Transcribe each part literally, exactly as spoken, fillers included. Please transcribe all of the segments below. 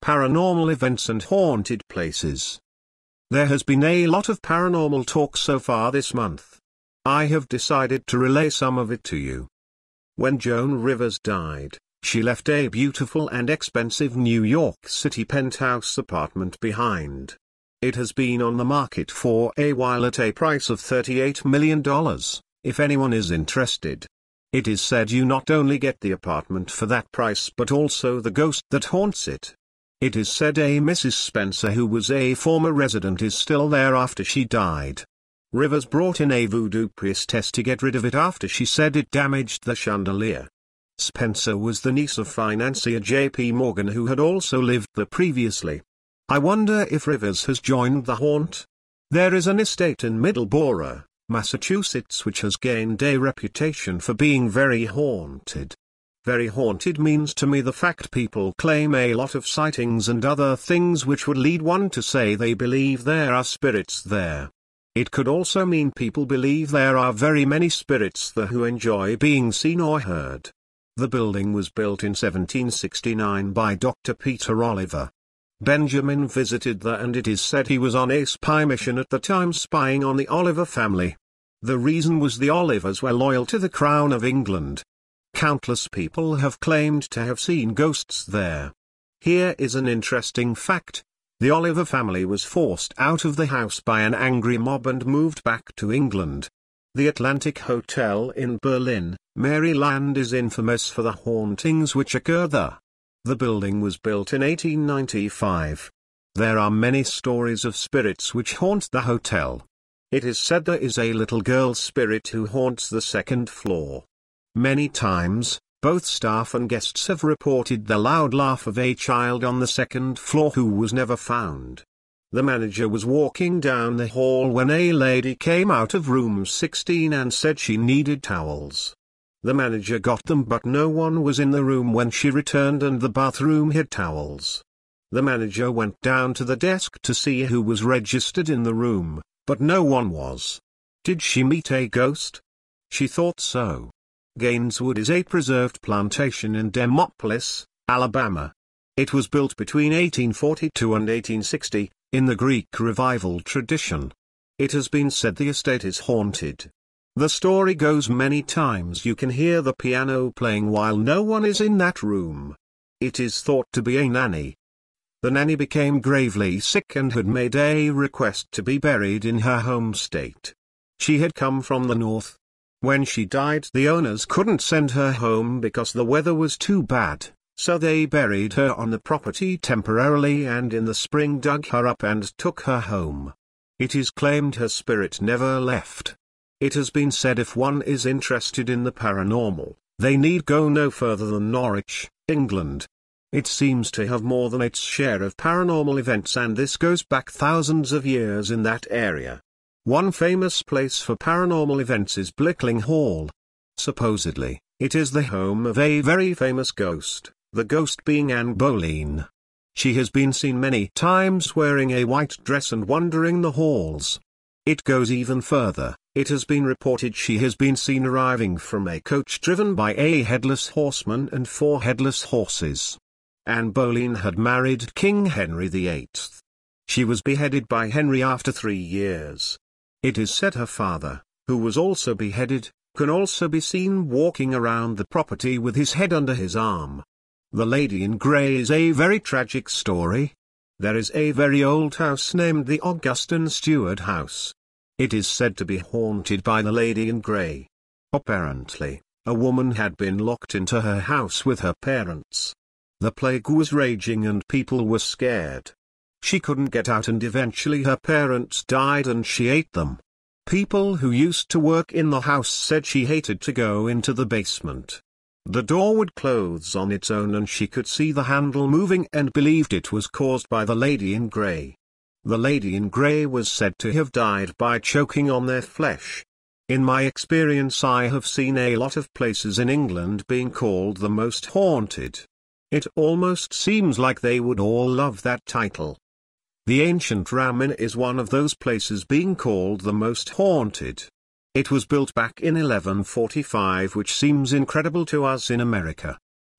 paranormal events and haunted places. There has been a lot of paranormal talk so far this month. I have decided to relay some of it to you. When Joan Rivers died, she left a beautiful and expensive New York City penthouse apartment behind. It has been on the market for a while at a price of thirty-eight million dollars, if anyone is interested. It is said you not only get the apartment for that price but also the ghost that haunts it. It is said a Missus Spencer, who was a former resident, is still there after she died. Rivers brought in a voodoo priestess to get rid of it after she said it damaged the chandelier. Spencer was the niece of financier J P Morgan, who had also lived there previously. I wonder if Rivers has joined the haunt? There is an estate in Middleborough, Massachusetts, which has gained a reputation for being very haunted. Very haunted means to me the fact people claim a lot of sightings and other things which would lead one to say they believe there are spirits there. It could also mean people believe there are very many spirits there who enjoy being seen or heard. The building was built in seventeen sixty-nine by Doctor Peter Oliver. Benjamin visited there, and it is said he was on a spy mission at the time, spying on the Oliver family. The reason was the Olivers were loyal to the Crown of England. Countless people have claimed to have seen ghosts there. Here is an interesting fact. The Oliver family was forced out of the house by an angry mob and moved back to England. The Atlantic Hotel in Berlin, Maryland, is infamous for the hauntings which occur there. The building was built in eighteen ninety-five. There are many stories of spirits which haunt the hotel. It is said there is a little girl spirit who haunts the second floor. Many times, both staff and guests have reported the loud laugh of a child on the second floor who was never found. The manager was walking down the hall when a lady came out of room sixteen and said she needed towels. The manager got them, but no one was in the room when she returned, and the bathroom had towels. The manager went down to the desk to see who was registered in the room, but no one was. Did she meet a ghost? She thought so. Gaineswood is a preserved plantation in Demopolis, Alabama. It was built between eighteen forty-two and eighteen sixty, in the Greek Revival tradition. It has been said the estate is haunted. The story goes many times you can hear the piano playing while no one is in that room. It is thought to be a nanny. The nanny became gravely sick and had made a request to be buried in her home state. She had come from the north. When she died, the owners couldn't send her home because the weather was too bad, so they buried her on the property temporarily and in the spring dug her up and took her home. It is claimed her spirit never left. It has been said if one is interested in the paranormal, they need go no further than Norwich, England. It seems to have more than its share of paranormal events, and this goes back thousands of years in that area. One famous place for paranormal events is Blickling Hall. Supposedly, it is the home of a very famous ghost, the ghost being Anne Boleyn. She has been seen many times wearing a white dress and wandering the halls. It goes even further. It has been reported she has been seen arriving from a coach driven by a headless horseman and four headless horses. Anne Boleyn had married King Henry the eighth. She was beheaded by Henry after three years. It is said her father, who was also beheaded, can also be seen walking around the property with his head under his arm. The Lady in Grey is a very tragic story. There is a very old house named the Augustin Stewart House. It is said to be haunted by the Lady in Grey. Apparently, a woman had been locked into her house with her parents. The plague was raging and people were scared. She couldn't get out, and eventually her parents died and she ate them. People who used to work in the house said she hated to go into the basement. The door would close on its own and she could see the handle moving and believed it was caused by the Lady in Grey. The Lady in Grey was said to have died by choking on their flesh. In my experience, I have seen a lot of places in England being called the most haunted. It almost seems like they would all love that title. The ancient Ram Inn is one of those places being called the most haunted. It was built back in eleven forty-five, which seems incredible to us in America.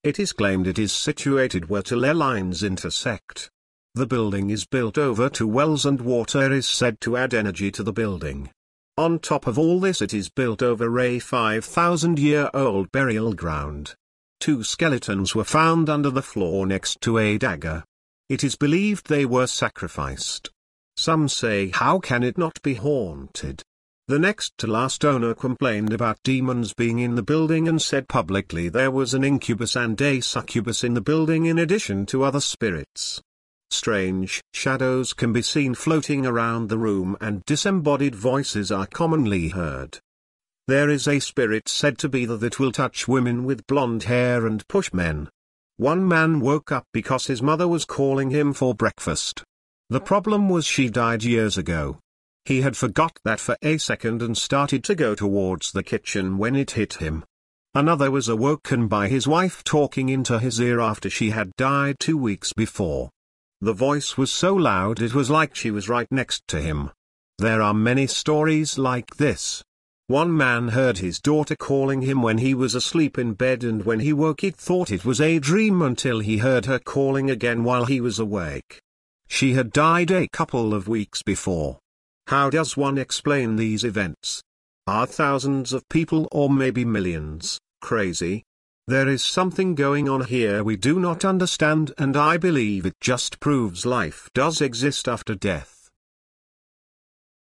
It is claimed it is situated where two lines intersect. The building is built over two wells and water is said to add energy to the building. On top of all this, it is built over a five thousand year old burial ground. Two skeletons were found under the floor next to a dagger. It is believed they were sacrificed. Some say, how can it not be haunted? The next to last owner complained about demons being in the building and said publicly there was an incubus and a succubus in the building in addition to other spirits. Strange shadows can be seen floating around the room and disembodied voices are commonly heard. There is a spirit said to be there that will touch women with blonde hair and push men. One man woke up because his mother was calling him for breakfast. The problem was she died years ago. He had forgot that for a second and started to go towards the kitchen when it hit him. Another was awoken by his wife talking into his ear after she had died two weeks before. The voice was so loud it was like she was right next to him. There are many stories like this. One man heard his daughter calling him when he was asleep in bed, and when he woke he thought it was a dream until he heard her calling again while he was awake. She had died a couple of weeks before. How does one explain these events? Are thousands of people, or maybe millions, crazy? There is something going on here we do not understand, and I believe it just proves life does exist after death.